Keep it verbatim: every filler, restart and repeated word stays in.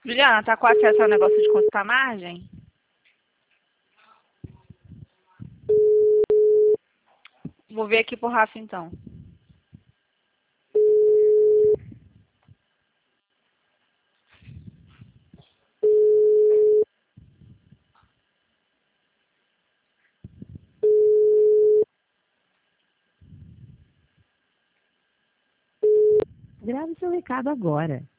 Juliana, tá com acesso ao negócio de consultar margem? Vou ver aqui pro Rafa, então. Grave seu recado agora.